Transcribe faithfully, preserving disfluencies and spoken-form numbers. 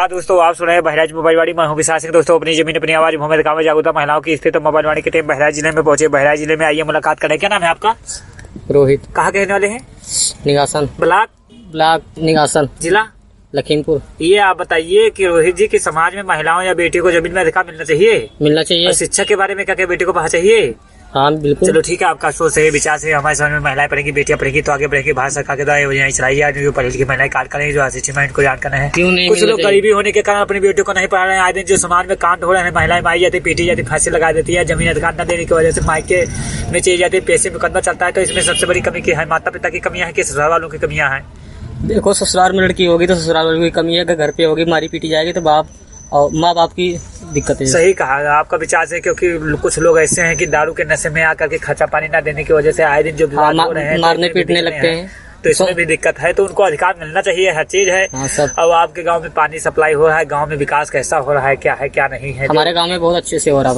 नमस्कार दोस्तों, आप सुन रहे हैं बहराइच मोबाइलवाड़ी। मैं हूं विशाल सिंह। दोस्तों अपनी जमीन अपनी आवाज मोहम्मद गांव में जागरूकता महिलाओं की स्थिति मोबाइलवाड़ी की टीम बहराइच जिले में पहुंचे। बहराइच जिले में आइए मुलाकात करें। क्या नाम है आपका? रोहित। कहाँ के रहने वाले हैं? निगासन। ब्लॉक ब्लॉक निगासन, जिला लखीमपुर। ये आप बताइए कि रोहित जी की समाज में महिलाओं या बेटियों को जमीन में अधिकार मिलना चाहिए? मिलना चाहिए। और शिक्षा के बारे में क्या क्या बेटी को पढ़ा चाहिए? हाँ बिल्कुल। चलो ठीक है, आपका सोच सही विचार से हमारे समाज में महिलाएं पढ़ेंगी, बेटियां पढ़ेगी तो आगे बढ़ेगी। भारत सरकार के द्वारा योजनाएं चलाई जा रही है, पढ़ी लिखी महिलाएं कार्ड करेंगी जो अशिक्षित महिलाओं को याद करना है। क्यों नहीं? कुछ लोग गरीबी होने के कारण अपनी बेटियों को नहीं पढ़ा रहे हैं। आए दिन जो समाज में कांड हो रहे हैं, महिलाएं मारी जाती, पीटी जाती, फांसी लगा देती है, जमीन अधिकार न देने की वजह से मायके में चली जाती है, पैसे मुकदमा चलता है। तो इसमें सबसे बड़ी कमी क्या है? माता पिता की कमियां है कि ससुराल वालों की कमियां हैं? देखो, ससुराल में लड़की होगी तो ससुराल वालों की कमी है, घर पे होगी मारी पीटी जाएगी तो बाप और माँ बाप की दिक्कत है। सही कहा आपका विचार से, क्योंकि कुछ लोग ऐसे हैं कि दारू के नशे में आकर के खर्चा पानी ना देने की वजह से आए दिन जो विवाद हो रहे हैं, मारने पीटने लगते हैं, तो इसमें भी दिक्कत है। तो उनको अधिकार मिलना चाहिए, हर चीज है। अब आपके गांव में पानी सप्लाई हो रहा है, गांव में विकास कैसा हो रहा है, क्या है क्या नहीं है? हमारे गांव में बहुत अच्छे से हो रहा है।